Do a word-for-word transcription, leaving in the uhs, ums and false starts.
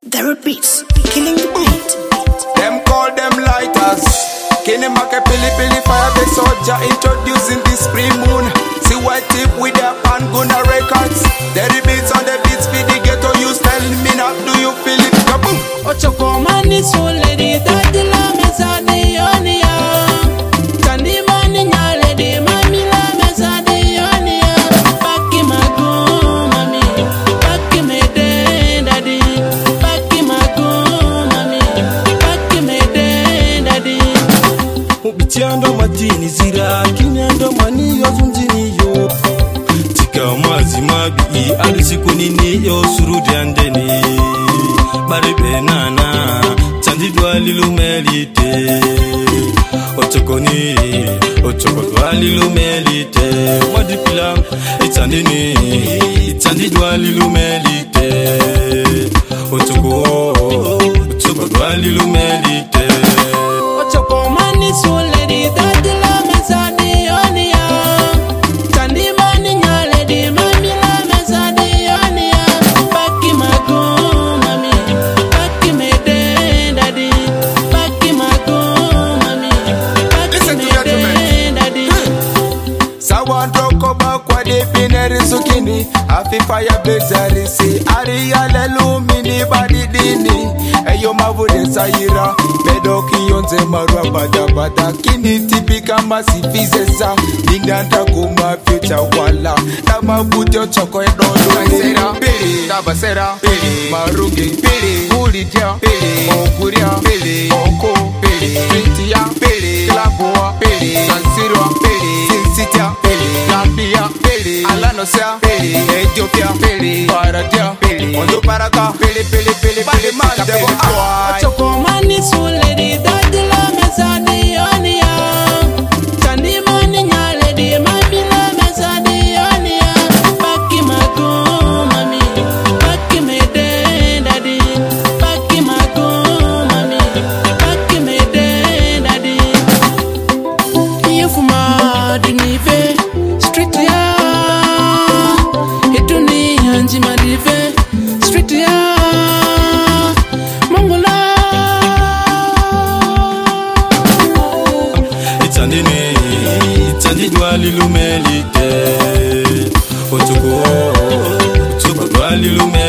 There are beats, killing the beat. Them call them lighters. Kenny Make Pili Pili Fire the soldier introducing this spring moon. See white tip with their pan gonna records. There are beats on the beats for the ghetto. You tell me now, do you feel it? Kaboom! Ocho komani soledi tatila mesa de yonia. Tandi mani nyale de mami la mesa de yonia. Paki magu mami, paki me de daddy. Paki magu mami, paki me de daddy. Ubitiando matini zira kinyando mani yo zunzini yo. Tika mazi mabi alisiku nini yo surudi andeni. Bari benana Tandi dwali lumelite Otokoni Otoko dwali lumelite Mwadipila Itandini Itandi dwali lumelite Otoko Otoko dwali lumelite Otoko mani soledi tatila mesa de yonia. Tandi mani nyale de mami la mesa de yonia. Paki magu Sukini, afi fire bezari si Ariya lelu mini badi dini Eyo mavude sayira Medoki yonze marwa bada bada Kini tipi kama sifizeza Nindanta kuma future wala Nama buto choko edolo Kaisera, pili, tabasera, pili Marugi, pili, ulidia, pili Okuria, pili, oko, pili Printia, pili, Klaboa, pili Sansirwa, pili Sinsitia, pili Lambia, pili Alanosea, pili Ethiopia, pili Paradia, pili Ondo Paraka, pili, pili, pili, pili Mandebo, awa Choko mani soledi tatila mesa de yonia. Tandi mani nyale de mami la mesa de yonia. Paki magu mami, paki me de daddy. Paki magu mami, paki me de daddy. Yefuma dunive, street ya. Hituni anji madive, street ya. Itandini Itandi dwali lumelite Otoko Otoko dwali lumelite